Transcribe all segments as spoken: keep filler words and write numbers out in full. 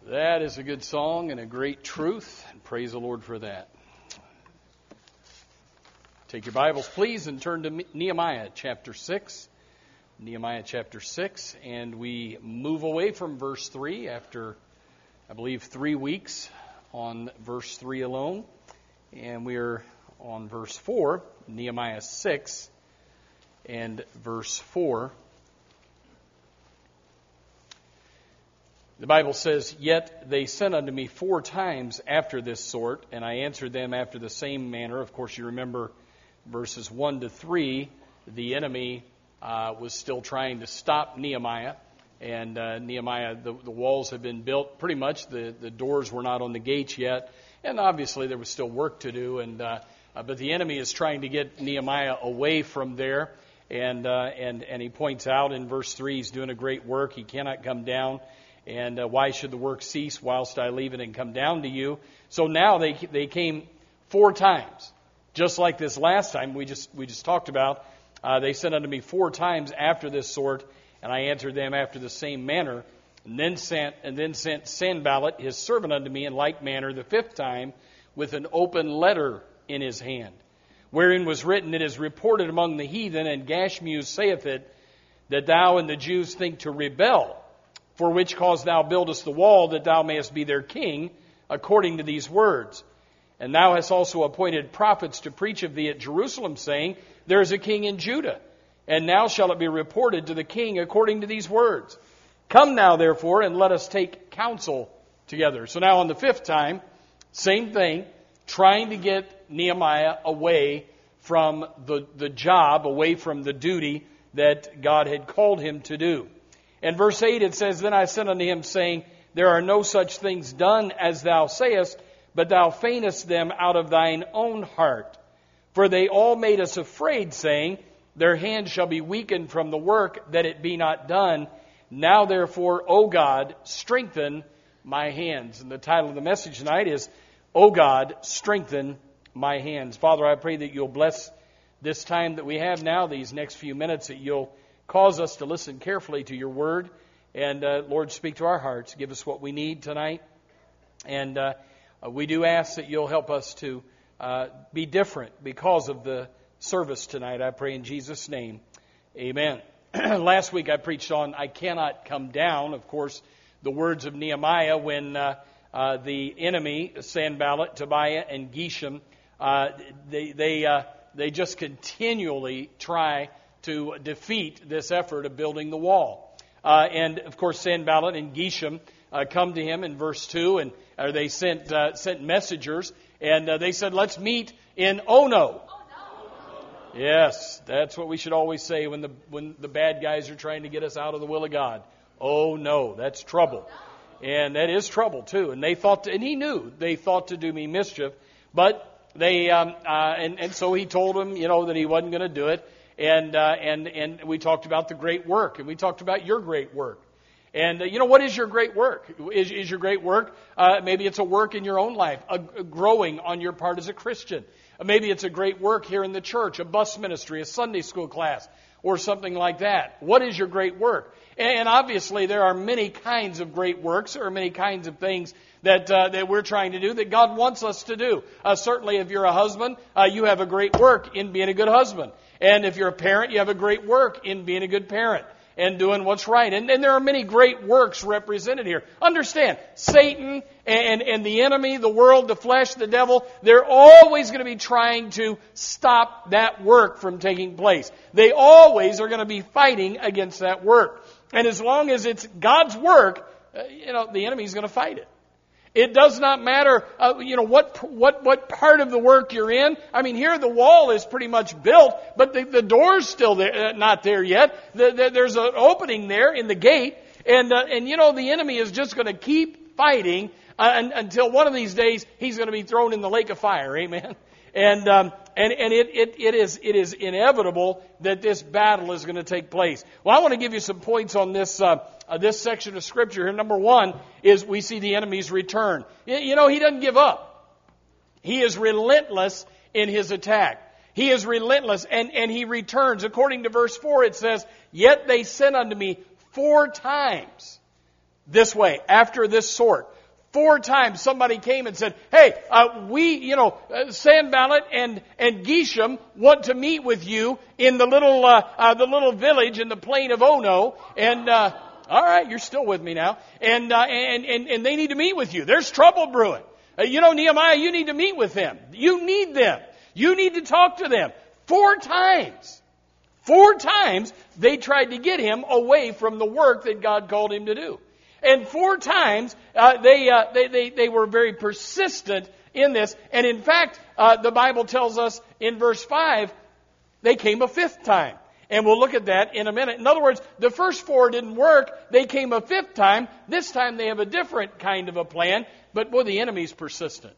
That is a good song and a great truth, and praise the Lord for that. Take your Bibles, please, and turn to Nehemiah chapter six. Nehemiah chapter six, and we move away from verse three after, I believe, three weeks on verse three alone. And we are on verse four, Nehemiah six and verse four. The Bible says, "Yet they sent unto me four times after this sort, and I answered them after the same manner." Of course, you remember verses one to three, the enemy uh, was still trying to stop Nehemiah. And uh, Nehemiah, the, the walls had been built pretty much. The, the doors were not on the gates yet. And obviously there was still work to do. And uh, uh, but the enemy is trying to get Nehemiah away from there. And, uh, and, and he points out in verse three, he's doing a great work. He cannot come down. And uh, why should the work cease whilst I leave it and come down to you? So now they they came four times, just like this last time we just we just talked about. Uh, they sent unto me four times after this sort, and I answered them after the same manner. And then sent and then sent Sanballat his servant unto me in like manner the fifth time, with an open letter in his hand, wherein was written, "It is reported among the heathen, and Gashmuz saith it, that thou and the Jews think to rebel. For which cause thou buildest the wall, that thou mayest be their king, according to these words. And thou hast also appointed prophets to preach of thee at Jerusalem, saying, There is a king in Judah. And now shall it be reported to the king according to these words. Come now, therefore, and let us take counsel together." So now on the fifth time, same thing, trying to get Nehemiah away from the, the job, away from the duty that God had called him to do. In verse eight it says, "Then I sent unto him, saying, There are no such things done as thou sayest, but thou feignest them out of thine own heart. For they all made us afraid, saying, Their hand shall be weakened from the work, that it be not done. Now therefore, O God, strengthen my hands." And the title of the message tonight is, "O God, strengthen my hands." Father, I pray that you'll bless this time that we have now, these next few minutes, that you'll cause us to listen carefully to your word. And, uh, Lord, speak to our hearts. Give us what we need tonight. And uh, we do ask that you'll help us to uh, be different because of the service tonight. I pray in Jesus' name. Amen. Last week I preached on "I cannot come down." Of course, the words of Nehemiah when uh, uh, the enemy, Sanballat, Tobiah, and Geshem, uh, they, they, uh, they just continually try to defeat this effort of building the wall. Uh, and, of course, Sanballat and Geshem uh, come to him in verse two, and or they sent uh, sent messengers, and uh, they said, "Let's meet in Ono." Oh, no. Yes, that's what we should always say when the when the bad guys are trying to get us out of the will of God. Oh, no, that's trouble. Oh, no. And that is trouble, too. And they thought, to, and he knew they thought to do me mischief, but they, um, uh, and, and so he told them, you know, that he wasn't going to do it. And, uh, and, and we talked about the great work, and we talked about your great work. And, uh, you know, what is your great work? Is, is your great work, uh, maybe it's a work in your own life, a, a growing on your part as a Christian. Uh, maybe it's a great work here in the church, a bus ministry, a Sunday school class, or something like that. What is your great work? And, and obviously there are many kinds of great works, or many kinds of things that uh, that we're trying to do, that God wants us to do. Uh, certainly if you're a husband, uh, you have a great work in being a good husband. And if you're a parent, you have a great work in being a good parent and doing what's right. And, and there are many great works represented here. Understand, Satan and, and the enemy, the world, the flesh, the devil, they're always going to be trying to stop that work from taking place. They always are going to be fighting against that work. And as long as it's God's work, uh, you know, the enemy's going to fight it. It does not matter, uh, you know, what what what part of the work you're in. I mean, here the wall is pretty much built, but the, the door's still there, uh, not there yet. The, the, there's an opening there in the gate, and uh, and you know the enemy is just going to keep fighting uh, un, until one of these days he's going to be thrown in the lake of fire. Amen. And um, and and it, it it is it is inevitable that this battle is going to take place. Well, I want to give you some points on this uh, uh, this section of Scripture here. Number one is we see the enemy's return. You, you know, he doesn't give up. He is relentless in his attack. He is relentless, and and he returns. According to verse four, it says, "Yet they sent unto me four times this way, after this sort." Four times somebody came and said, hey, uh, we, you know, uh, Sanballat and, and Geshem want to meet with you in the little, uh, uh, the little village in the plain of Ono. And, uh, all right, you're still with me now. And, uh, and, and, and they need to meet with you. There's trouble brewing. Uh, you know, Nehemiah, you need to meet with them. You need them. You need to talk to them. Four times. Four times they tried to get him away from the work that God called him to do. And four times uh, they, uh, they they they were very persistent in this. And in fact, uh, the Bible tells us in verse five, they came a fifth time. And we'll look at that in a minute. In other words, the first four didn't work. They came a fifth time. This time they have a different kind of a plan. But boy, the enemy's persistent.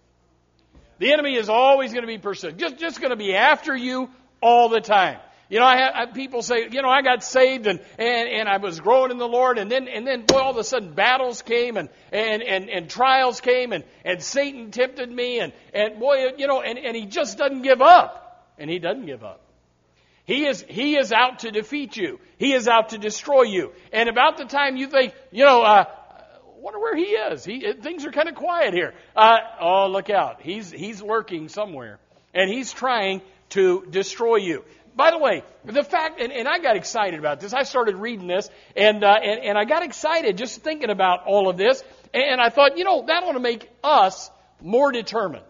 The enemy is always going to be persistent. Just just going to be after you all the time. You know, I have people say, you know, I got saved and, and, and I was growing in the Lord, and then and then boy, all of a sudden battles came and and, and, and trials came and, and Satan tempted me and, and boy, you know, and, and he just doesn't give up. And he doesn't give up. He is he is out to defeat you. He is out to destroy you. And about the time you think, you know, uh, wonder where he is. He things are kind of quiet here. Uh, oh, look out! He's he's lurking somewhere, and he's trying to destroy you. By the way, the fact, and, and I got excited about this. I started reading this, and, uh, and and I got excited just thinking about all of this. And I thought, you know, that ought to make us more determined.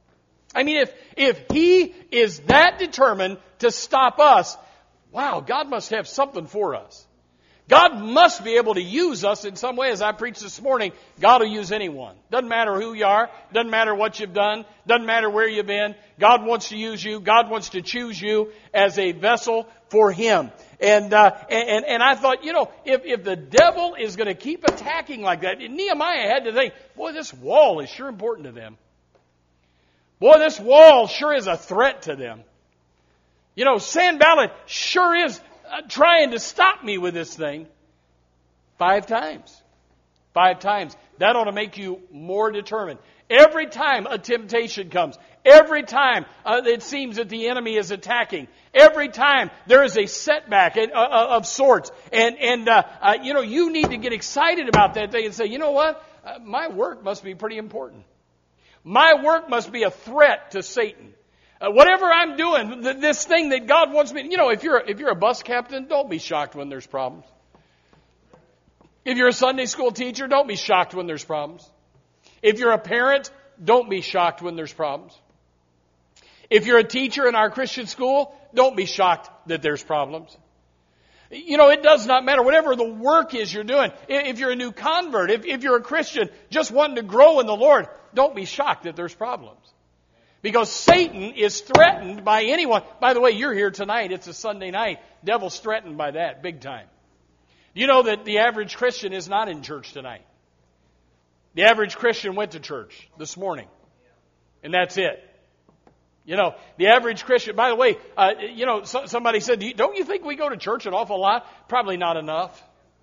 I mean, if if He is that determined to stop us, wow, God must have something for us. God must be able to use us in some way. As I preached this morning, God will use anyone. Doesn't matter who you are. Doesn't matter what you've done. Doesn't matter where you've been. God wants to use you. God wants to choose you as a vessel for Him. And uh, and and I thought, you know, if if the devil is going to keep attacking like that, Nehemiah had to think, boy, this wall is sure important to them. Boy, this wall sure is a threat to them. You know, Sanballat sure is Uh, trying to stop me with this thing. Five times. Five times. That ought to make you more determined. Every time a temptation comes, every time uh, it seems that the enemy is attacking, every time there is a setback of, uh, of sorts, and, and uh, uh, you know, you need to get excited about that thing and say, you know what? Uh, my work must be pretty important. My work must be a threat to Satan. Uh, whatever I'm doing, th- this thing that God wants me, you know, if you're if you're a bus captain, don't be shocked when there's problems. If you're a Sunday school teacher, don't be shocked when there's problems. If you're a parent, don't be shocked when there's problems. If you're a teacher in our Christian school, don't be shocked that there's problems. You know, it does not matter. Whatever the work is you're doing, if you're a new convert, if, if you're a Christian just wanting to grow in the Lord, don't be shocked that there's problems. Because Satan is threatened by anyone. By the way, you're here tonight. It's a Sunday night. Devil's threatened by that big time. Do you know that the average Christian is not in church tonight? The average Christian went to church this morning. And that's it. You know, the average Christian, by the way, uh, you know, so, somebody said, don't you think we go to church an awful lot? Probably not enough.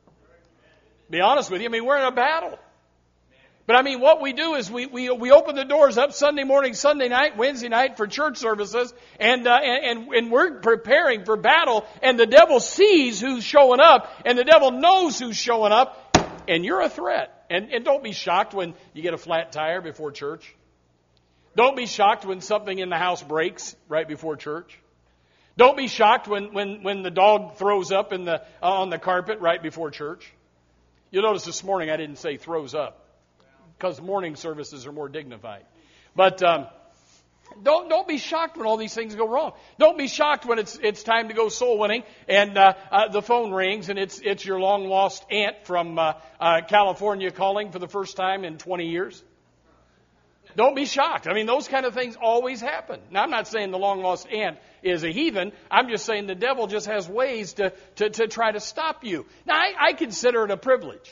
Be honest with you. I mean, we're in a battle. But I mean, what we do is we, we, we open the doors up Sunday morning, Sunday night, Wednesday night for church services, and, uh, and, and we're preparing for battle, and the devil sees who's showing up, and the devil knows who's showing up, and you're a threat. And, and don't be shocked when you get a flat tire before church. Don't be shocked when something in the house breaks right before church. Don't be shocked when, when, when the dog throws up in the, uh, on the carpet right before church. You'll notice this morning I didn't say throws up, because morning services are more dignified. But um, don't don't be shocked when all these things go wrong. Don't be shocked when it's it's time to go soul winning and uh, uh, the phone rings and it's it's your long lost aunt from uh, uh, California calling for the first time in twenty years. Don't be shocked. I mean, those kind of things always happen. Now, I'm not saying the long lost aunt is a heathen. I'm just saying the devil just has ways to to, to try to stop you. Now, I, I consider it a privilege.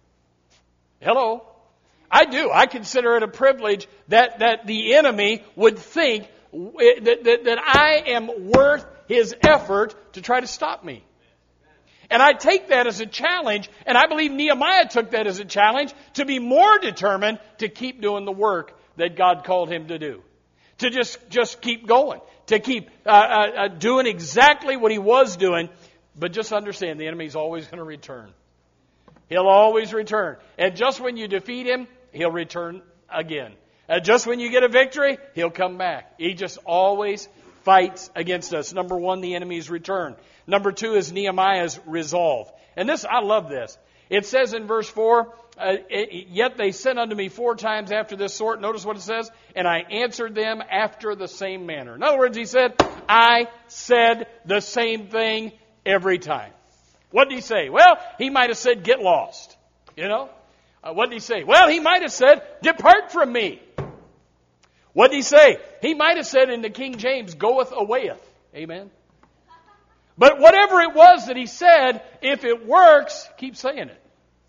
Hello. I do. I consider it a privilege that, that the enemy would think that, that, that I am worth his effort to try to stop me. And I take that as a challenge, and I believe Nehemiah took that as a challenge to be more determined to keep doing the work that God called him to do. To just, just keep going. To keep uh, uh, doing exactly what he was doing. But just understand, the enemy's always going to return. He'll always return. And just when you defeat him, he'll return again. Uh, just when you get a victory, he'll come back. He just always fights against us. Number one, the enemy's return. Number two is Nehemiah's resolve. And this, I love this. It says in verse four, uh, it, yet they sent unto me four times after this sort. Notice what it says. And I answered them after the same manner. In other words, he said, I said the same thing every time. What did he say? Well, he might have said, get lost. You know? Uh, what did he say? Well, he might have said, depart from me. What did he say? He might have said in the King James, goeth awayeth. Amen? But whatever it was that he said, if it works, keep saying it.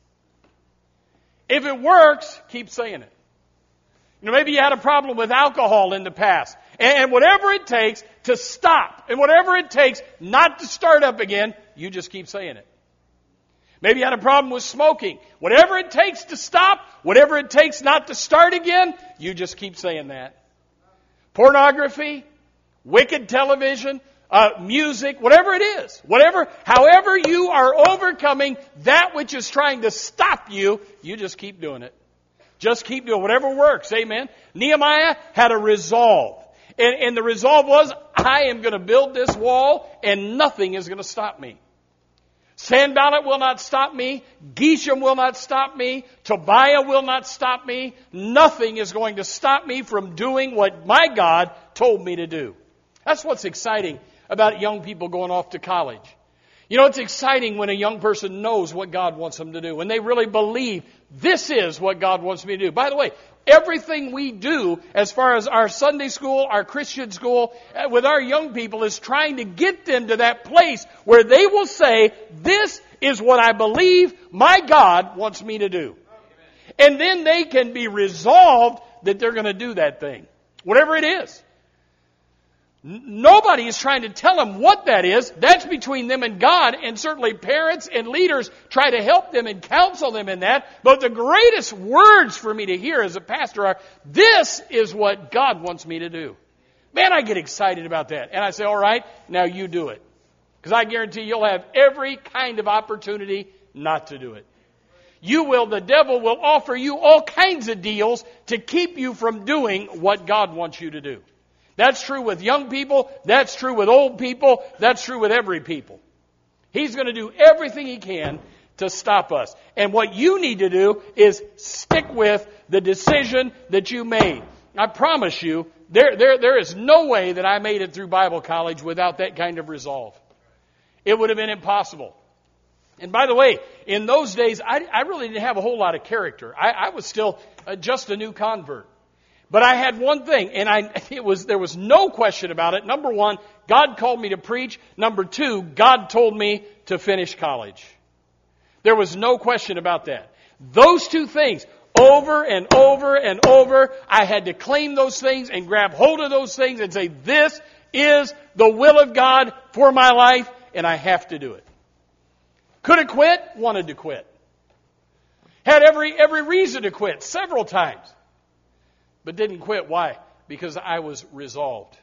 If it works, keep saying it. You know, maybe you had a problem with alcohol in the past. And whatever it takes to stop, and whatever it takes not to start up again, you just keep saying it. Maybe you had a problem with smoking. Whatever it takes to stop, whatever it takes not to start again, you just keep saying that. Pornography, wicked television, uh, music, whatever it is, whatever, however you are overcoming that which is trying to stop you, you just keep doing it. Just keep doing whatever works. Amen. Nehemiah had a resolve. And, and the resolve was, I am going to build this wall and nothing is going to stop me. Sanballat will not stop me. Geshem will not stop me. Tobiah will not stop me. Nothing is going to stop me from doing what my God told me to do. That's what's exciting about young people going off to college. You know, it's exciting when a young person knows what God wants them to do, when they really believe this is what God wants me to do. By the way, everything we do as far as our Sunday school, our Christian school, with our young people is trying to get them to that place where they will say, this is what I believe my God wants me to do. And then they can be resolved that they're going to do that thing, whatever it is. Nobody is trying to tell them what that is. That's between them and God, and certainly parents and leaders try to help them and counsel them in that. But the greatest words for me to hear as a pastor are, this is what God wants me to do. Man, I get excited about that. And I say, all right, now you do it. Because I guarantee you'll have every kind of opportunity not to do it. You will, the devil will offer you all kinds of deals to keep you from doing what God wants you to do. That's true with young people. That's true with old people. That's true with every people. He's going to do everything he can to stop us. And what you need to do is stick with the decision that you made. I promise you, there, there, there is no way that I made it through Bible college without that kind of resolve. It would have been impossible. And by the way, in those days, I, I really didn't have a whole lot of character. I, I was still uh, just a new convert. But I had one thing, and I, it was, there was no question about it. Number one, God called me to preach. Number two, God told me to finish college. There was no question about that. Those two things, over and over and over, I had to claim those things and grab hold of those things and say, this is the will of God for my life, and I have to do it. Could have quit, wanted to quit. Had every, every reason to quit, several times. But didn't quit. Why? Because I was resolved.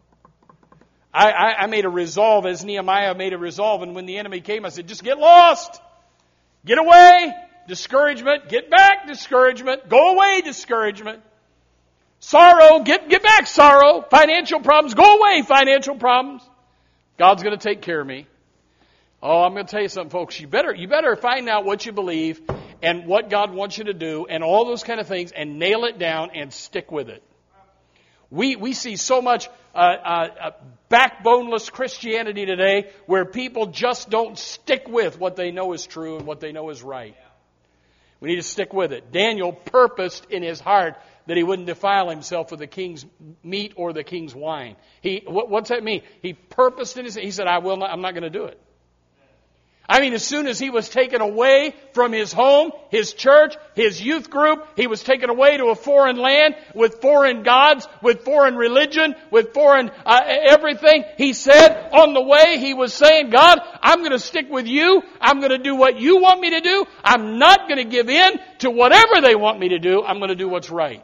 I, I, I made a resolve as Nehemiah made a resolve. And when the enemy came, I said, just get lost. Get away. Discouragement. Get back. Discouragement. Go away. Discouragement. Sorrow. Get, get back. Sorrow. Financial problems. Go away. Financial problems. God's going to take care of me. Oh, I'm going to tell you something, folks. You better, you better find out what you believe and what God wants you to do and all those kind of things and nail it down and stick with it. We, we see so much uh, uh, uh, backboneless Christianity today where people just don't stick with what they know is true and what they know is right. We need to stick with it. Daniel purposed in his heart that he wouldn't defile himself with the king's meat or the king's wine. He, what, what's that mean? He purposed in his, he said, I will not, I'm not going to do it. I mean, as soon as he was taken away from his home, his church, his youth group, he was taken away to a foreign land with foreign gods, with foreign religion, with foreign uh, everything. He said on the way, he was saying, God, I'm going to stick with you. I'm going to do what you want me to do. I'm not going to give in to whatever they want me to do. I'm going to do what's right.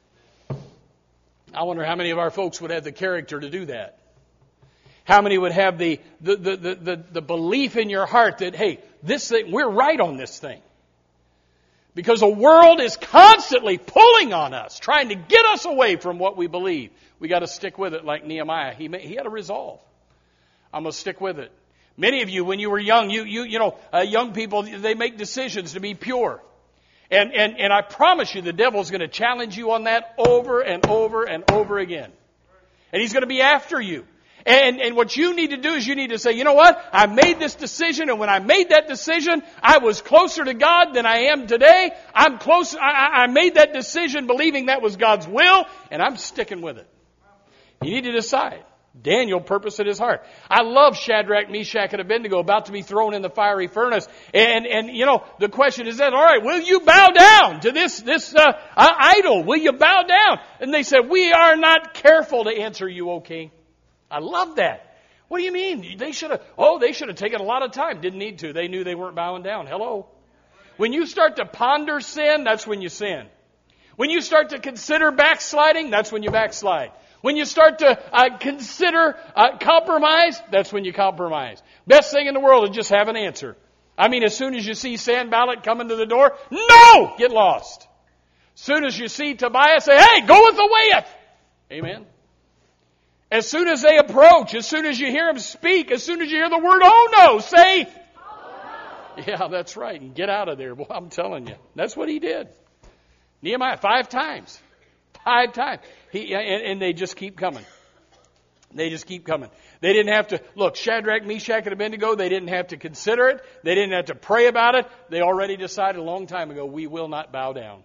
I wonder how many of our folks would have the character to do that. How many would have the, the, the, the, the belief in your heart that, hey, this thing, we're right on this thing. Because the world is constantly pulling on us, trying to get us away from what we believe. We got to stick with it like Nehemiah. He, he had a resolve. I'm going to stick with it. Many of you, when you were young, you, you, you know, uh, young people, they make decisions to be pure. And, and, and I promise you, the devil's going to challenge you on that over and over and over again. And he's going to be after you. And, and what you need to do is you need to say, you know what? I made this decision, and when I made that decision, I was closer to God than I am today. I'm close. I, I made that decision believing that was God's will, and I'm sticking with it. You need to decide. Daniel purposed in his heart. I love Shadrach, Meshach, and Abednego about to be thrown in the fiery furnace. And, and you know, the question is that, all right, will you bow down to this, this uh, idol? Will you bow down? And they said, we are not careful to answer you, O king. I love that. What do you mean? They should have, oh, they should have taken a lot of time. Didn't need to. They knew they weren't bowing down. Hello. When you start to ponder sin, that's when you sin. When you start to consider backsliding, that's when you backslide. When you start to uh, consider uh, compromise, that's when you compromise. Best thing in the world is just have an answer. I mean, as soon as you see Sanballat coming to the door, no! Get lost. As soon as you see Tobiah, say, hey, goeth awayeth. Amen. As soon as they approach, as soon as you hear them speak, as soon as you hear the word, oh no, say, oh no. Yeah, that's right. And get out of there. Well, I'm telling you. That's what he did. Nehemiah, five times. Five times. He, and, and they just keep coming. They just keep coming. They didn't have to, look, Shadrach, Meshach, and Abednego, they didn't have to consider it. They didn't have to pray about it. They already decided a long time ago, we will not bow down.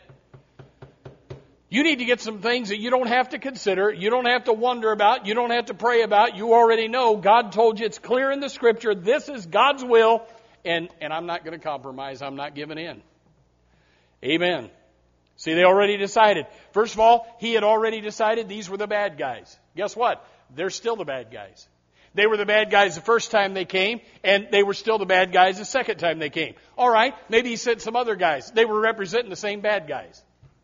You need to get some things that you don't have to consider, you don't have to wonder about, you don't have to pray about. You already know. God told you, it's clear in the Scripture, this is God's will, and, and I'm not going to compromise. I'm not giving in. Amen. See, they already decided. First of all, he had already decided these were the bad guys. Guess what? They're still the bad guys. They were the bad guys the first time they came, and they were still the bad guys the second time they came. All right, maybe he sent some other guys. They were representing the same bad guys.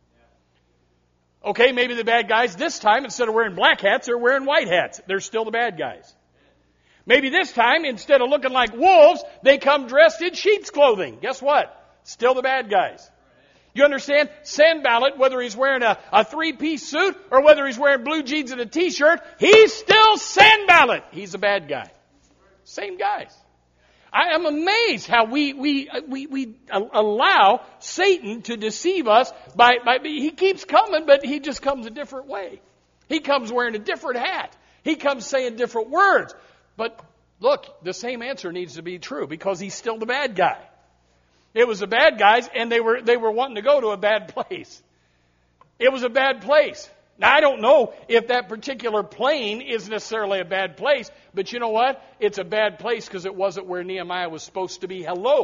Okay, maybe the bad guys this time, instead of wearing black hats, they're wearing white hats. They're still the bad guys. Maybe this time, instead of looking like wolves, they come dressed in sheep's clothing. Guess what? Still the bad guys. You understand? Sanballat, whether he's wearing a, a three-piece suit or whether he's wearing blue jeans and a t-shirt, he's still Sanballat. He's a bad guy. Same guys. I am amazed how we we we we allow Satan to deceive us by, by he keeps coming, but he just comes a different way. He comes wearing a different hat. He comes saying different words. But look, the same answer needs to be true because he's still the bad guy. It was the bad guys, and they were they were wanting to go to a bad place. It was a bad place. Now, I don't know if that particular plane is necessarily a bad place, but you know what? It's a bad place because it wasn't where Nehemiah was supposed to be. Hello.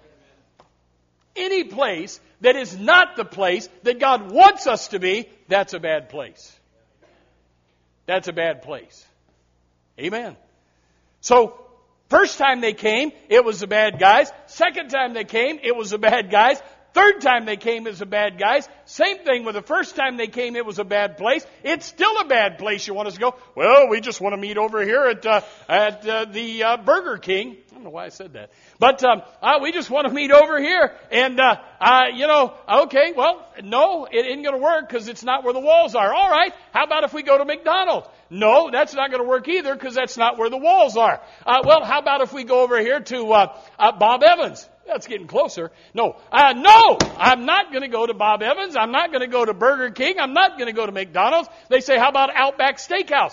Any place that is not the place that God wants us to be, that's a bad place. That's a bad place. Amen. So, first time they came, it was the bad guys. Second time they came, it was the bad guys. Third time they came, it was the bad guys. Same thing with the first time they came, it was a bad place. It's still a bad place. You want us to go? Well, we just want to meet over here at uh, at uh, the uh, Burger King. I don't know why I said that. But um, uh, we just want to meet over here. And, uh, uh, you know, okay, well, no, it isn't going to work because it's not where the walls are. All right, how about if we go to McDonald's? No, that's not going to work either because that's not where the walls are. Uh, well, how about if we go over here to uh, uh, Bob Evans? That's getting closer. No, uh, no, I'm not going to go to Bob Evans. I'm not going to go to Burger King. I'm not going to go to McDonald's. They say, how about Outback Steakhouse?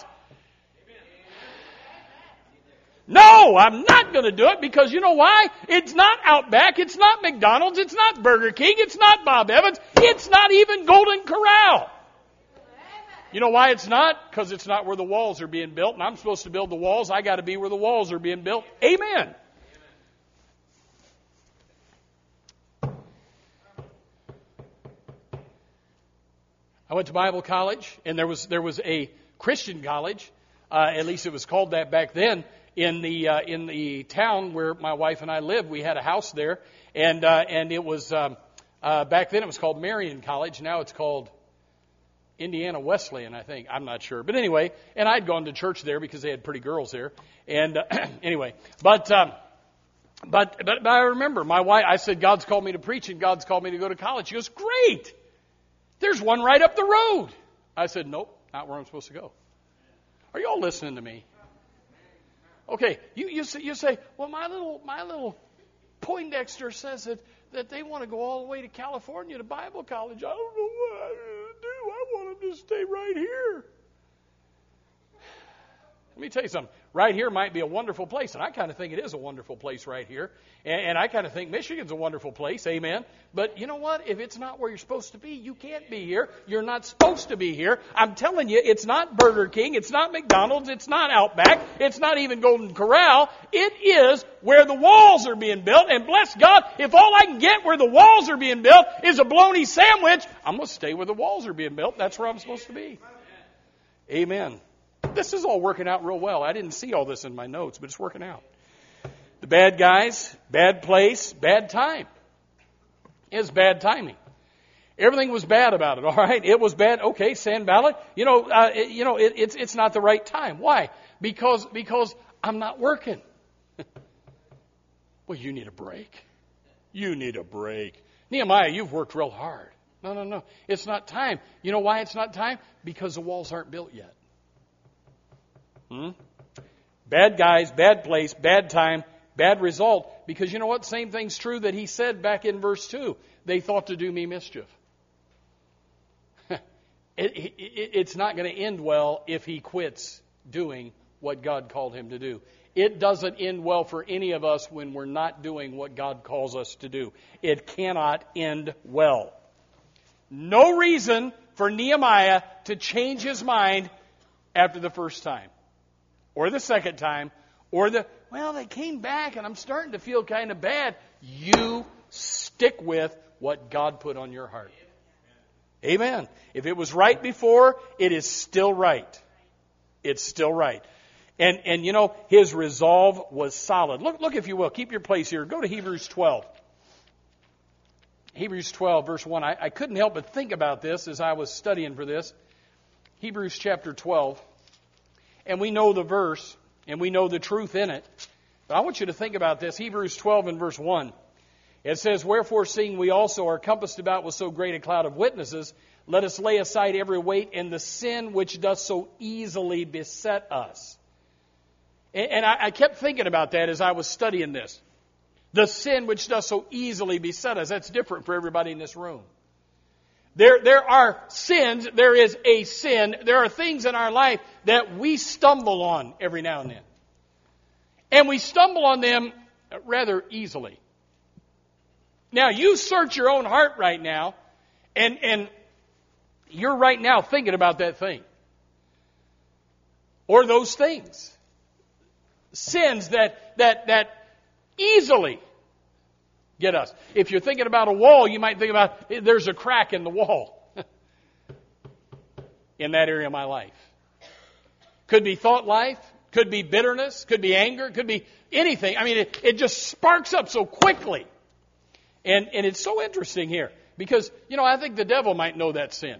No, I'm not going to do it because you know why? It's not Outback. It's not McDonald's. It's not Burger King. It's not Bob Evans. It's not even Golden Corral. You know why it's not? Because it's not where the walls are being built, and I'm supposed to build the walls. I got to be where the walls are being built. Amen. I went to Bible college, and there was there was a Christian college, uh, at least it was called that back then, in the uh, in the town where my wife and I lived. We had a house there, and uh, and it was um, uh, back then it was called Marian College. Now it's called Indiana Wesleyan, I think. I'm not sure, but anyway, and I'd gone to church there because they had pretty girls there. And uh, anyway, but um, but, but but I remember my wife. I said, God's called me to preach, and God's called me to go to college. She goes, great. There's one right up the road. I said, nope, not where I'm supposed to go. Are you all listening to me? Okay, you you say, you say, well, my little my little Poindexter says that, that they want to go all the way to California to Bible college. I don't know what I'm going to do. I want them to stay right here. Let me tell you something. Right here might be a wonderful place, and I kind of think it is a wonderful place right here. And, and I kind of think Michigan's a wonderful place, amen. But you know what? If it's not where you're supposed to be, you can't be here. You're not supposed to be here. I'm telling you, it's not Burger King, it's not McDonald's, it's not Outback, it's not even Golden Corral. It is where the walls are being built. And bless God, if all I can get where the walls are being built is a bologna sandwich, I'm going to stay where the walls are being built. That's where I'm supposed to be. Amen. This is all working out real well. I didn't see all this in my notes, but it's working out. The bad guys, bad place, bad time. It's bad timing. Everything was bad about it, all right? It was bad. Okay, Sanballat, you know, uh, it, you know, it, it's it's not the right time. Why? Because because I'm not working. Well, you need a break. You need a break. Nehemiah, you've worked real hard. No, no, no. It's not time. You know why it's not time? Because the walls aren't built yet. Hmm? Bad guys, bad place, bad time, bad result. Because you know what? Same thing's true that he said back in verse two. They thought to do me mischief. it, it, it's not going to end well if he quits doing what God called him to do. It doesn't end well for any of us when we're not doing what God calls us to do. It cannot end well. No reason for Nehemiah to change his mind after the first time. Or the second time, or the, well, they came back and I'm starting to feel kind of bad. You stick with what God put on your heart. Amen. If it was right before, it is still right. It's still right. And, and you know, his resolve was solid. Look, look, if you will, keep your place here. Go to Hebrews twelve. Hebrews twelve, verse one. I, I couldn't help but think about this as I was studying for this. Hebrews chapter twelve. And we know the verse, and we know the truth in it. But I want you to think about this. Hebrews twelve and verse one. It says, wherefore, seeing we also are compassed about with so great a cloud of witnesses, let us lay aside every weight and the sin which doth so easily beset us. And, and I, I kept thinking about that as I was studying this. The sin which doth so easily beset us. That's different for everybody in this room. There, there are sins, there is a sin, there are things in our life that we stumble on every now and then. And we stumble on them rather easily. Now, you search your own heart right now, and, and you're right now thinking about that thing. Or those things. Sins that, that, that easily get us. If you're thinking about a wall, you might think about there's a crack in the wall in that area of my life. Could be thought life, could be bitterness, could be anger, could be anything. I mean, it, it just sparks up so quickly. And, and it's so interesting here because, you know, I think the devil might know that sin.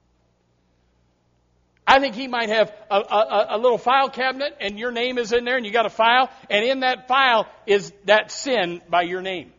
I think he might have a, a, a little file cabinet and your name is in there and you got a file and in that file is that sin by your name.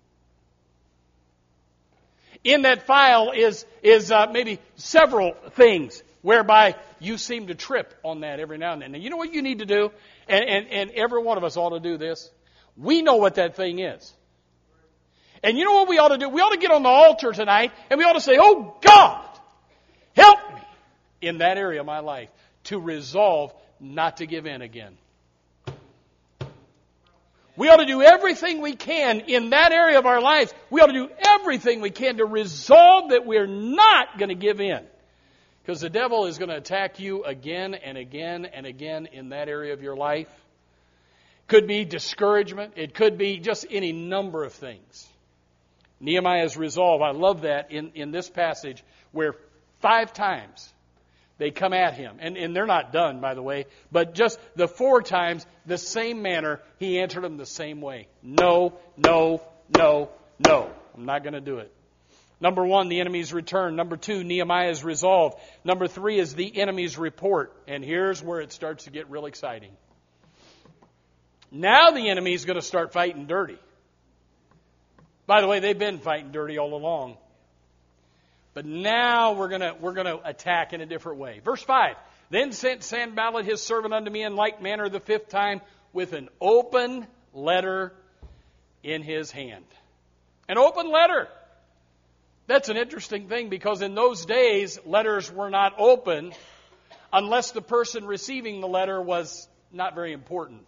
In that file is is uh, maybe several things whereby you seem to trip on that every now and then. Now, you know what you need to do? And, and, and every one of us ought to do this. We know what that thing is. And you know what we ought to do? We ought to get on the altar tonight and we ought to say, oh God, help me in that area of my life to resolve not to give in again. We ought to do everything we can in that area of our lives. We ought to do everything we can to resolve that we're not going to give in. Because the devil is going to attack you again and again and again in that area of your life. Could be discouragement. It could be just any number of things. Nehemiah's resolve, I love that in, in this passage where five times they come at him. And, and they're not done, by the way. But just the four times, the same manner, he answered them the same way. No, no, no, no. I'm not going to do it. Number one, the enemy's return. Number two, Nehemiah's resolve. Number three is the enemy's report. And here's where it starts to get real exciting. Now the enemy's going to start fighting dirty. By the way, they've been fighting dirty all along. But now we're going to we're going to attack in a different way. Verse five. Then sent Sanballat his servant unto me in like manner the fifth time with an open letter in his hand. An open letter. That's an interesting thing because in those days, letters were not open unless the person receiving the letter was not very important.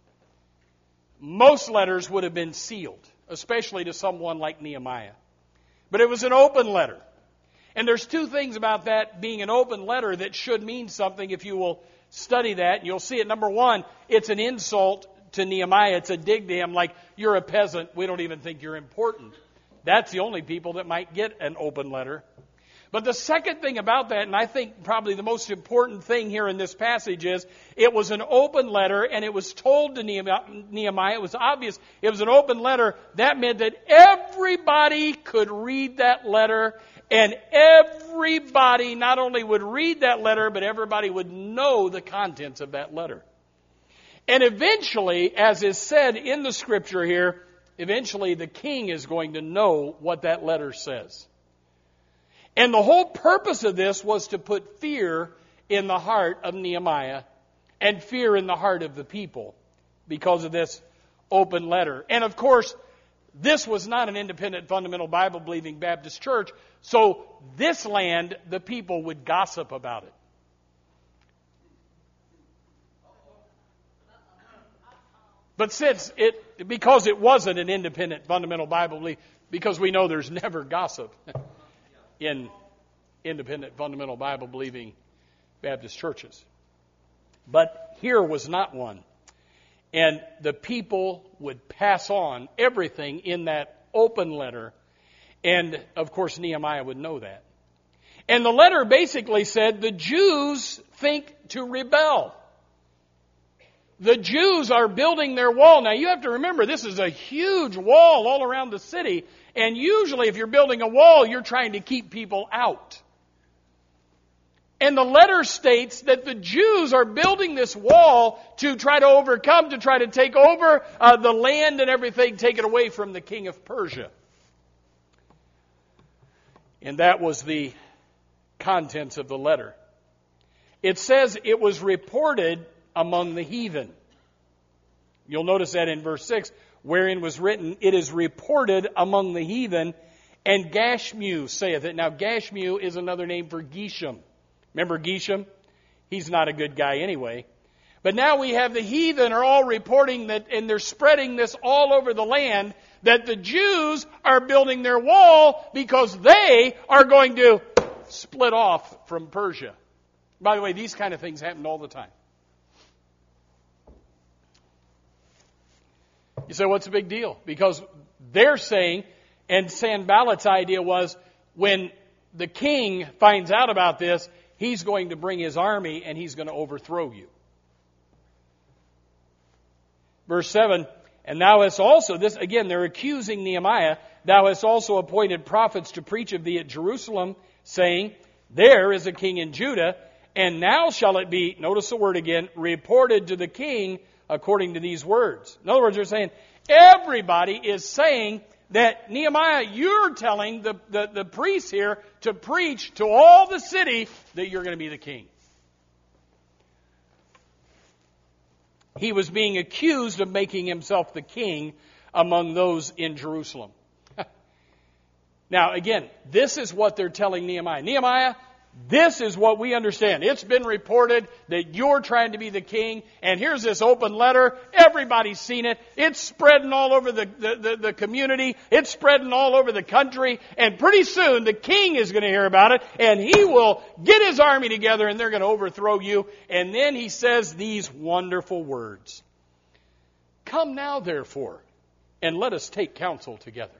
Most letters would have been sealed, especially to someone like Nehemiah. But it was an open letter. And there's two things about that being an open letter that should mean something if you will study that. And you'll see it. Number one, it's an insult to Nehemiah. It's a dig to him like, you're a peasant. We don't even think you're important. That's the only people that might get an open letter. But the second thing about that, and I think probably the most important thing here in this passage is, it was an open letter and it was told to Nehemiah. It was obvious it was an open letter. That meant that everybody could read that letter, and everybody not only would read that letter, but everybody would know the contents of that letter. And eventually, as is said in the scripture here, eventually the king is going to know what that letter says. And the whole purpose of this was to put fear in the heart of Nehemiah and fear in the heart of the people because of this open letter. And of course, this was not an independent, fundamental, Bible-believing Baptist church, so this land, the people would gossip about it. But since it, because it wasn't an independent, fundamental Bible belief, because we know there's never gossip in independent, fundamental, Bible-believing Baptist churches. But here was not one. And the people would pass on everything in that open letter. And, of course, Nehemiah would know that. And the letter basically said, the Jews think to rebel. The Jews are building their wall. Now, you have to remember, this is a huge wall all around the city. And usually, if you're building a wall, you're trying to keep people out. And the letter states that the Jews are building this wall to try to overcome, to try to take over uh, the land and everything, take it away from the king of Persia. And that was the contents of the letter. It says it was reported among the heathen. You'll notice that in verse six, wherein was written, it is reported among the heathen, and Gashmu saith it. Now, Gashmu is another name for Geshem. Remember Geshem? He's not a good guy anyway. But now we have the heathen are all reporting that, and they're spreading this all over the land, that the Jews are building their wall because they are going to split off from Persia. By the way, these kind of things happen all the time. You say, what's the big deal? Because they're saying, and Sanballat's idea was, when the king finds out about this, he's going to bring his army and he's going to overthrow you. Verse seven, and thou hast also, this again, they're accusing Nehemiah, thou hast also appointed prophets to preach of thee at Jerusalem, saying, there is a king in Judah, and now shall it be, notice the word again, reported to the king according to these words. In other words, they're saying, everybody is saying that Nehemiah, you're telling the, the, the priests here to preach to all the city that you're going to be the king. He was being accused of making himself the king among those in Jerusalem. Now, again, this is what they're telling Nehemiah. Nehemiah, this is what we understand. It's been reported that you're trying to be the king, and here's this open letter. Everybody's seen it. It's spreading all over the, the, the, the community. It's spreading all over the country. And pretty soon, the king is going to hear about it, and he will get his army together, and they're going to overthrow you. And then he says these wonderful words. Come now, therefore, and let us take counsel together.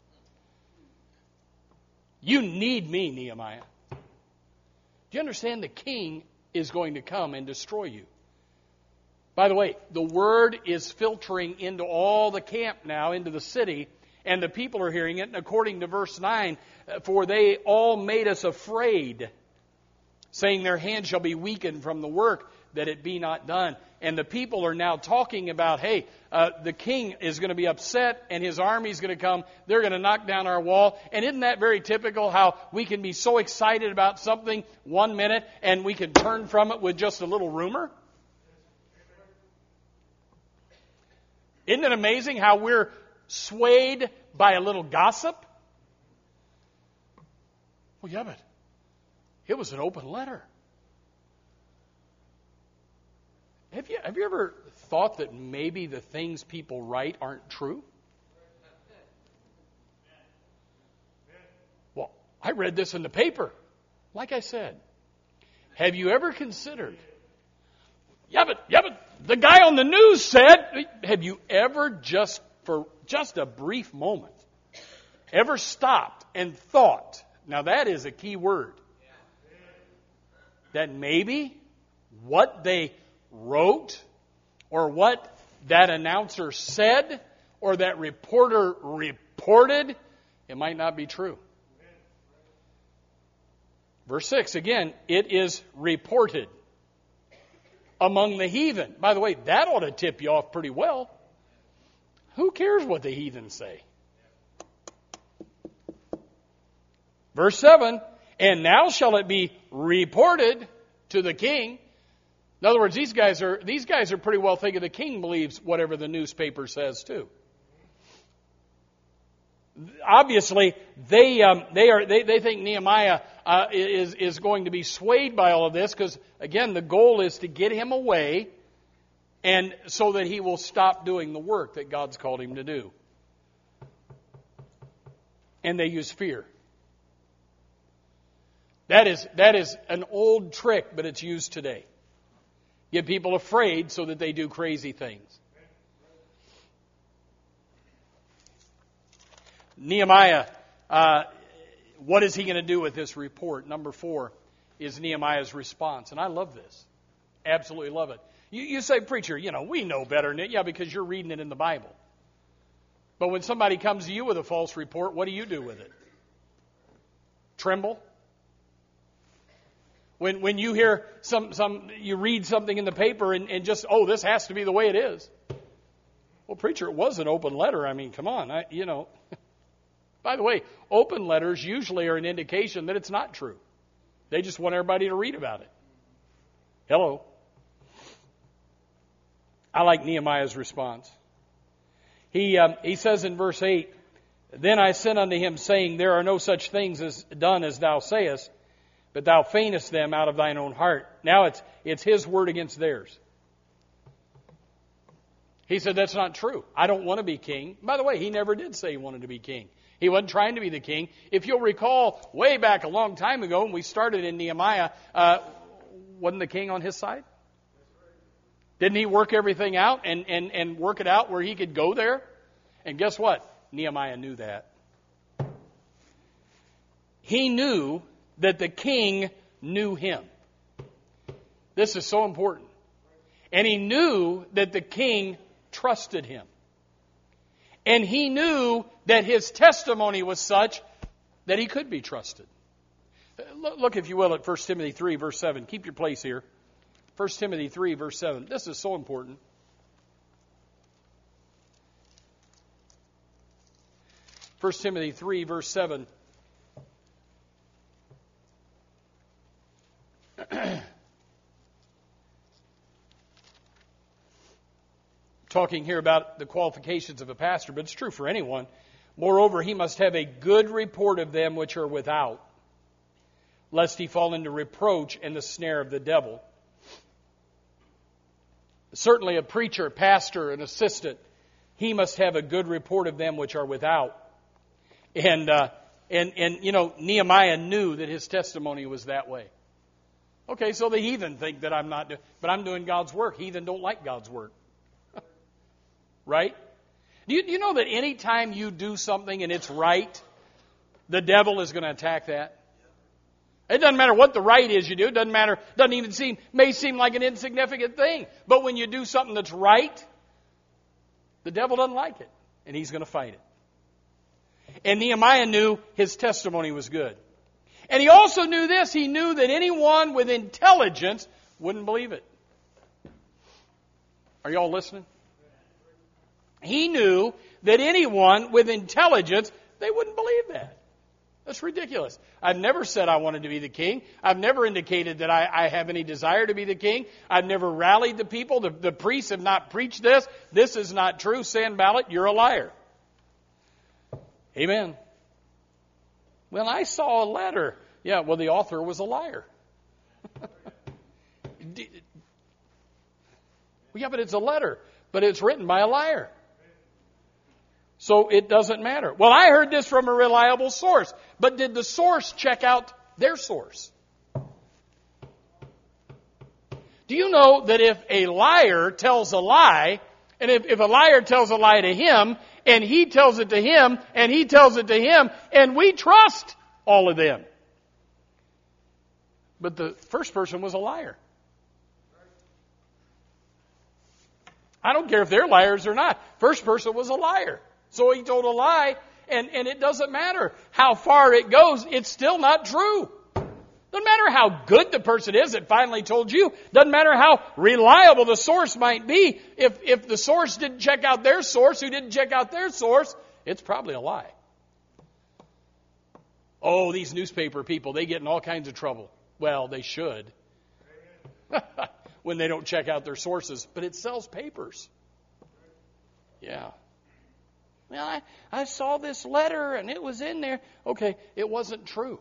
You need me, Nehemiah. Do you understand the king is going to come and destroy you? By the way, the word is filtering into all the camp now, into the city, and the people are hearing it. And according to verse nine, for they all made us afraid, saying their hands shall be weakened from the work. that it be not done. And the people are now talking about, hey, uh, the king is going to be upset and his army's going to come. They're going to knock down our wall. And isn't that very typical how we can be so excited about something one minute and we can turn from it with just a little rumor? Isn't it amazing how we're swayed by a little gossip? Well, yeah, but it was an open letter. Have you, have you ever thought that maybe the things people write aren't true? Well, I read this in the paper. Like I said, have you ever considered, yeah, but, yeah, but the guy on the news said, have you ever just, for just a brief moment, ever stopped and thought, now that is a key word, that maybe what they wrote or what that announcer said or that reporter reported, it might not be true. Verse six, again, it is reported among the heathen. By the way, that ought to tip you off pretty well. Who cares what the heathen say? Verse seven, and now shall it be reported to the king. In other words, these guys are these guys are pretty well thinking the king believes whatever the newspaper says too. Obviously, they um, they are they, they think Nehemiah uh, is is going to be swayed by all of this because again, the goal is to get him away, and so that he will stop doing the work that God's called him to do. And they use fear. That is that is an old trick, but it's used today. Get people afraid so that they do crazy things. Nehemiah, uh, what is he going to do with this report? Number four is Nehemiah's response. And I love this. Absolutely love it. You, you say, preacher, you know, we know better than it. Yeah, because you're reading it in the Bible. But when somebody comes to you with a false report, what do you do with it? Tremble? When when you hear some, some you read something in the paper and, and just, oh, this has to be the way it is. Well, preacher, it was an open letter. I mean, come on, I, you know. By the way, open letters usually are an indication that it's not true. They just want everybody to read about it. Hello. I like Nehemiah's response. He um, he says in verse eight, then I sent unto him, saying, there are no such things as done as thou sayest, but thou feignest them out of thine own heart. Now it's it's his word against theirs. He said, that's not true. I don't want to be king. By the way, he never did say he wanted to be king. He wasn't trying to be the king. If you'll recall, way back a long time ago, when we started in Nehemiah, uh, wasn't the king on his side? Didn't he work everything out and, and, and work it out where he could go there? And guess what? Nehemiah knew that. He knew that the king knew him. This is so important. And he knew that the king trusted him. And he knew that his testimony was such that he could be trusted. Look, if you will, at First Timothy three, verse seven. Keep your place here. First Timothy three, verse seven. This is so important. First Timothy three, verse seven. Talking here about the qualifications of a pastor, but it's true for anyone. Moreover, he must have a good report of them which are without, lest he fall into reproach and the snare of the devil. Certainly a preacher, pastor, an assistant, he must have a good report of them which are without. And, uh, and, and you know, Nehemiah knew that his testimony was that way. Okay, so the heathen think that I'm not doing, but I'm doing God's work. Heathen don't like God's work. Right? Do you, do you know that any time you do something and it's right, the devil is going to attack that? It doesn't matter what the right is you do. It doesn't matter. Doesn't even seem, may seem like an insignificant thing. But when you do something that's right, the devil doesn't like it. And he's going to fight it. And Nehemiah knew his testimony was good. And he also knew this. He knew that anyone with intelligence wouldn't believe it. Are y'all listening? He knew that anyone with intelligence, they wouldn't believe that. That's ridiculous. I've never said I wanted to be the king. I've never indicated that I, I have any desire to be the king. I've never rallied the people. The, the priests have not preached this. This is not true. Sanballat, you're a liar. Amen. Well, I saw a letter. Yeah, well, the author was a liar. Yeah, but it's a letter. But it's written by a liar. So it doesn't matter. Well, I heard this from a reliable source. But did the source check out their source? Do you know that if a liar tells a lie, and if, if a liar tells a lie to him, and he tells it to him, and he tells it to him, and we trust all of them. But the first person was a liar. I don't care if they're liars or not. First person was a liar. So he told a lie, and, and it doesn't matter how far it goes. It's still not true. Doesn't matter how good the person is that finally told you. Doesn't matter how reliable the source might be. If, if the source didn't check out their source, who didn't check out their source, it's probably a lie. Oh, these newspaper people, they get in all kinds of trouble. Well, they should. When they don't check out their sources. But it sells papers. Yeah. Well, I, I saw this letter and it was in there. Okay, it wasn't true.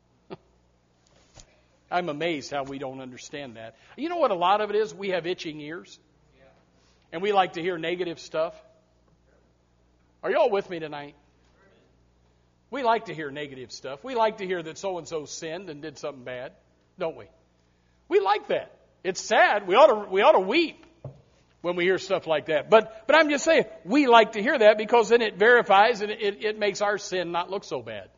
I'm amazed how we don't understand that. You know what a lot of it is? We have itching ears. And we like to hear negative stuff. Are y'all with me tonight? We like to hear negative stuff. We like to hear that so-and-so sinned and did something bad, don't we? We like that. It's sad. We ought to, we ought to weep when we hear stuff like that. But but I'm just saying, we like to hear that because then it verifies and it, it makes our sin not look so bad.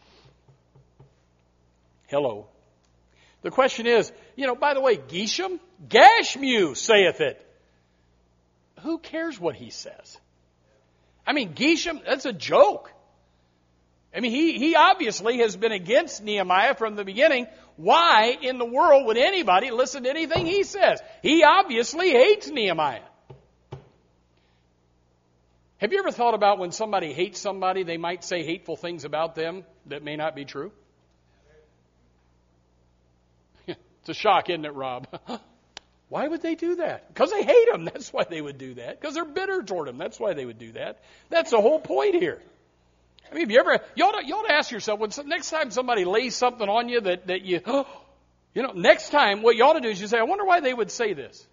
Hello. The question is, you know, by the way, Geshem, Gashmu saith it. Who cares what he says? I mean, Geshem, that's a joke. I mean, he, he obviously has been against Nehemiah from the beginning. Why in the world would anybody listen to anything he says? He obviously hates Nehemiah. Have you ever thought about when somebody hates somebody, they might say hateful things about them that may not be true? It's a shock, isn't it, Rob? Why would they do that? Because they hate him. That's why they would do that. Because they're bitter toward him. That's why they would do that. That's the whole point here. I mean, have you ever, you ought to, you ought to ask yourself, when next time somebody lays something on you that, that you, oh, you know, next time what you ought to do is you say, I wonder why they would say this.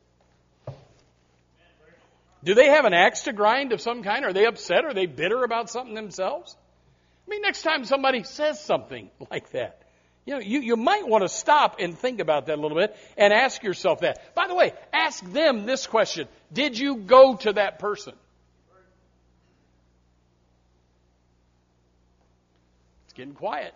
Do they have an axe to grind of some kind? Are they upset? Are they bitter about something themselves? I mean, next time somebody says something like that, you know, you, you might want to stop and think about that a little bit and ask yourself that. By the way, ask them this question. Did you go to that person? Getting quiet.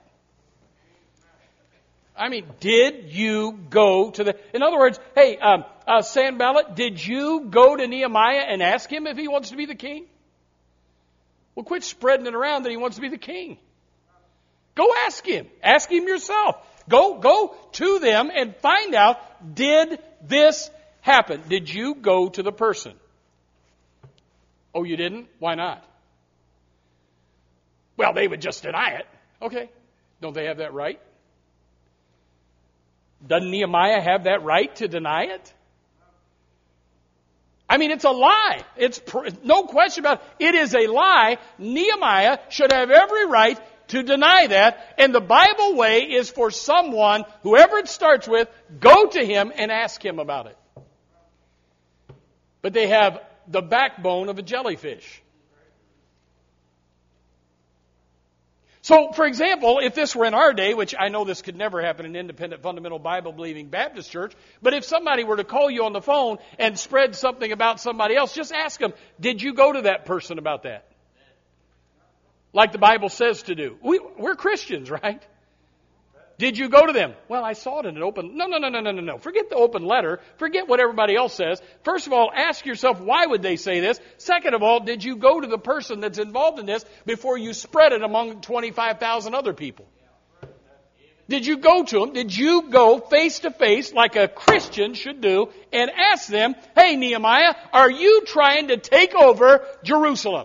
I mean, did you go to the... In other words, hey, um, uh, Sanballat, did you go to Nehemiah and ask him if he wants to be the king? Well, quit spreading it around that he wants to be the king. Go ask him. Ask him yourself. Go, go to them and find out, did this happen? Did you go to the person? Oh, you didn't? Why not? Well, they would just deny it. Okay. Don't they have that right? Doesn't Nehemiah have that right to deny it? I mean, it's a lie. It's pr- no question about it. It is a lie. Nehemiah should have every right to deny that. And the Bible way is for someone, whoever it starts with, go to him and ask him about it. But they have the backbone of a jellyfish. So, for example, if this were in our day, which I know this could never happen in an independent, fundamental, Bible-believing Baptist church, but if somebody were to call you on the phone and spread something about somebody else, just ask them, did you go to that person about that? Like the Bible says to do. We, we're Christians, right? Did you go to them? Well, I saw it in an open... No, no, no, no, no, no, no. Forget the open letter. Forget what everybody else says. First of all, ask yourself, why would they say this? Second of all, did you go to the person that's involved in this before you spread it among twenty-five thousand other people? Did you go to them? Did you go face to face like a Christian should do and ask them, hey, Nehemiah, are you trying to take over Jerusalem?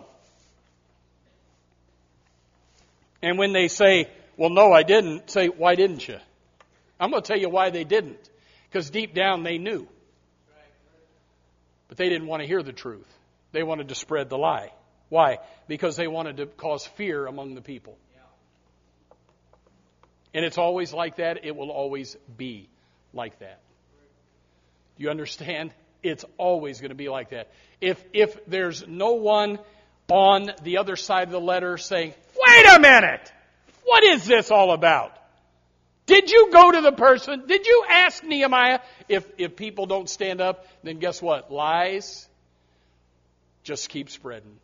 And when they say, well, no, I didn't, say, why didn't you? I'm going to tell you why they didn't. Because deep down they knew. But they didn't want to hear the truth. They wanted to spread the lie. Why? Because they wanted to cause fear among the people. And it's always like that. It will always be like that. Do you understand? It's always going to be like that. If if there's no one on the other side of the letter saying, wait a minute, what is this all about? Did you go to the person? Did you ask Nehemiah? If if people don't stand up, then guess what? Lies just keep spreading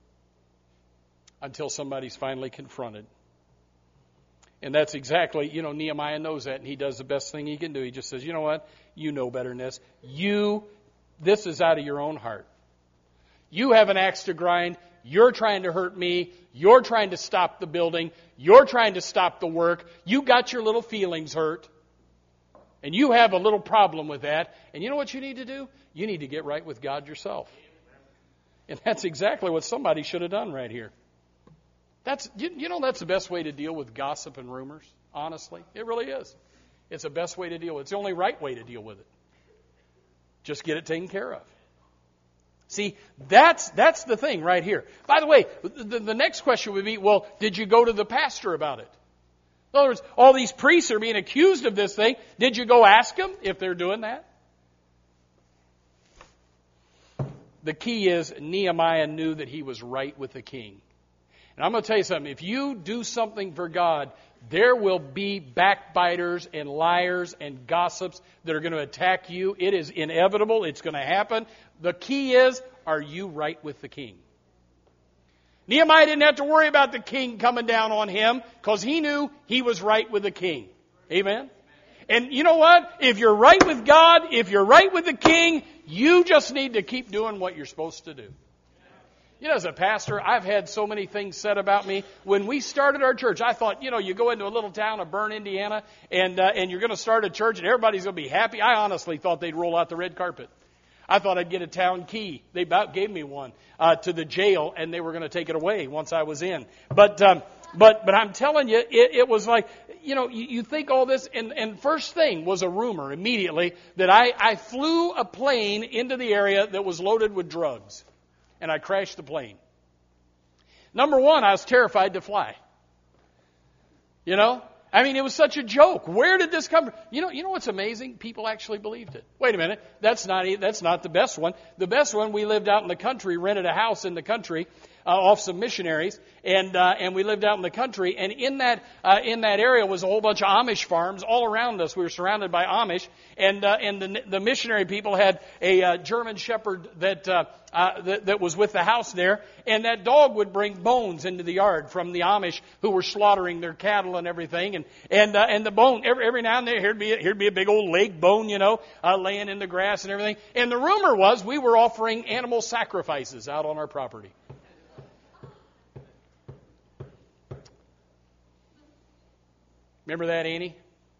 until somebody's finally confronted. And that's exactly, you know, Nehemiah knows that, and he does the best thing he can do. He just says, you know what? You know better than this. You, this is out of your own heart. You have an axe to grind. You're trying to hurt me. You're trying to stop the building. You're trying to stop the work. You got your little feelings hurt. And you have a little problem with that. And you know what you need to do? You need to get right with God yourself. And that's exactly what somebody should have done right here. That's, you, you know, that's the best way to deal with gossip and rumors, honestly. It really is. It's the best way to deal with it. It's the only right way to deal with it. Just get it taken care of. See, that's that's the thing right here. By the way, the, the next question would be, well, did you go to the pastor about it? In other words, all these priests are being accused of this thing. Did you go ask them if they're doing that? The key is Nehemiah knew that he was right with the king. And I'm going to tell you something. If you do something for God, there will be backbiters and liars and gossips that are going to attack you. It is inevitable. It's going to happen. The key is, are you right with the king? Nehemiah didn't have to worry about the king coming down on him because he knew he was right with the king. Amen? And you know what? If you're right with God, if you're right with the king, you just need to keep doing what you're supposed to do. You know, as a pastor, I've had so many things said about me. When we started our church, I thought, you know, you go into a little town of Bern, Indiana, and uh, and you're going to start a church, and everybody's going to be happy. I honestly thought they'd roll out the red carpet. I thought I'd get a town key. They about gave me one uh, to the jail, and they were going to take it away once I was in. But um, but but I'm telling you, it, it was like, you know, you, you think all this, and, and first thing was a rumor immediately that I, I flew a plane into the area that was loaded with drugs. And I crashed the plane. Number one, I was terrified to fly. You know? I mean, it was such a joke. Where did this come from? You know, you know what's amazing? People actually believed it. Wait a minute. That's not that's not the best one. The best one, we lived out in the country, rented a house in the country uh, off some missionaries, and uh, and we lived out in the country. And in that uh, in that area was a whole bunch of Amish farms all around us. We were surrounded by Amish, and uh, and the the missionary people had a uh, German Shepherd that. Uh, Uh, that, that was with the house there, and that dog would bring bones into the yard from the Amish who were slaughtering their cattle and everything, and and uh, and the bone every every now and then here'd be here'd be a big old leg bone, you know, uh, laying in the grass and everything. And the rumor was we were offering animal sacrifices out on our property. Remember that, Annie?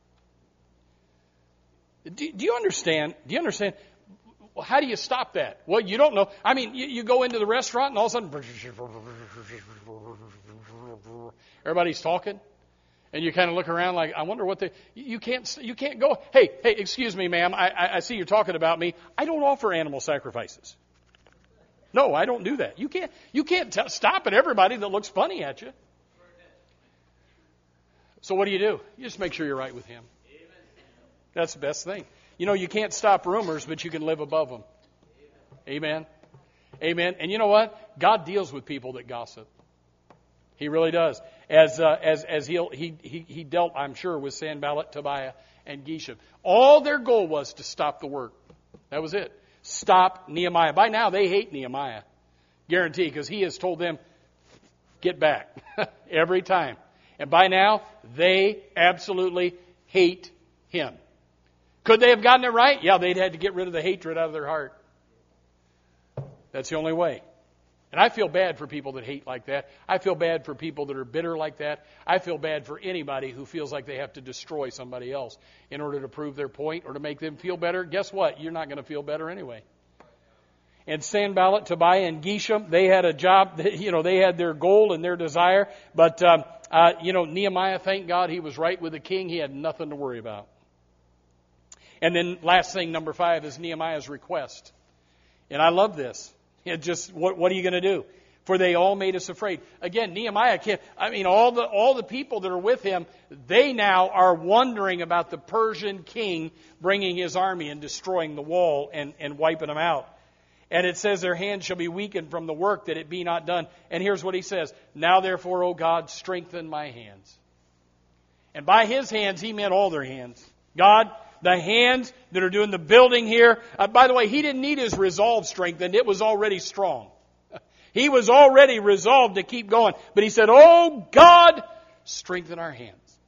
Do, do you understand? Do you understand? Well, how do you stop that? Well, you don't know. I mean, you, you go into the restaurant and all of a sudden, everybody's talking, and you kind of look around like, I wonder what they. You can't. You can't go. Hey, hey, excuse me, ma'am. I, I, I see you're talking about me. I don't offer animal sacrifices. No, I don't do that. You can't. You can't t- stop at everybody that looks funny at you. So what do you do? You just make sure you're right with him. That's the best thing. You know, you can't stop rumors, but you can live above them. Amen. Amen. And you know what? God deals with people that gossip. He really does. As uh, as as he'll, he he he dealt, I'm sure, with Sanballat, Tobiah, and Geshem. All their goal was to stop the work. That was it. Stop Nehemiah. By now, they hate Nehemiah. Guarantee, because he has told them, get back. Every time. And by now, they absolutely hate him. Could they have gotten it right? Yeah, they'd had to get rid of the hatred out of their heart. That's the only way. And I feel bad for people that hate like that. I feel bad for people that are bitter like that. I feel bad for anybody who feels like they have to destroy somebody else in order to prove their point or to make them feel better. Guess what? You're not going to feel better anyway. And Sanballat, Tobiah, and Geshem, they had a job, you know, they had their goal and their desire. But, um, uh, you know, Nehemiah, thank God he was right with the king. He had nothing to worry about. And then last thing, number five, is Nehemiah's request. And I love this. It just, what, what are you going to do? For they all made us afraid. Again, Nehemiah can't, I mean, all the, all the people that are with him, they now are wondering about the Persian king bringing his army and destroying the wall and, and wiping them out. And it says their hands shall be weakened from the work that it be not done. And here's what he says. Now therefore, O God, strengthen my hands. And by his hands, he meant all their hands. God, the hands that are doing the building here. Uh, by the way, he didn't need his resolve strengthened. It was already strong. He was already resolved to keep going. But he said, oh God, strengthen our hands.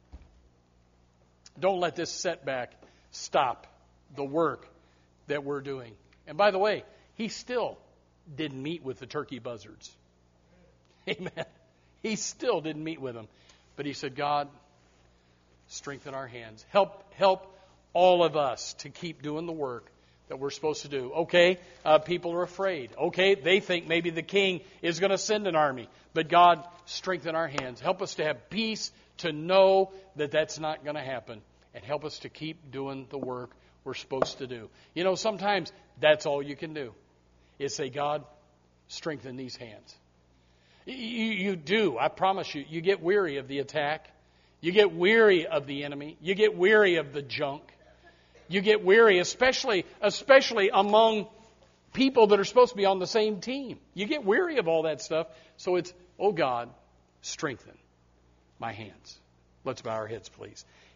Don't let this setback stop the work that we're doing. And by the way, he still didn't meet with the turkey buzzards. Amen. He still didn't meet with them. But he said, God, strengthen our hands. Help, help all of us to keep doing the work that we're supposed to do. Okay, uh, people are afraid. Okay, they think maybe the king is going to send an army. But God, strengthen our hands. Help us to have peace, to know that that's not going to happen. And help us to keep doing the work we're supposed to do. You know, sometimes that's all you can do is say, God, strengthen these hands. You, you do. I promise you, you get weary of the attack. You get weary of the enemy. You get weary of the junk. You get weary, especially, especially among people that are supposed to be on the same team. You get weary of all that stuff. So it's, oh God, strengthen my hands. Let's bow our heads, please.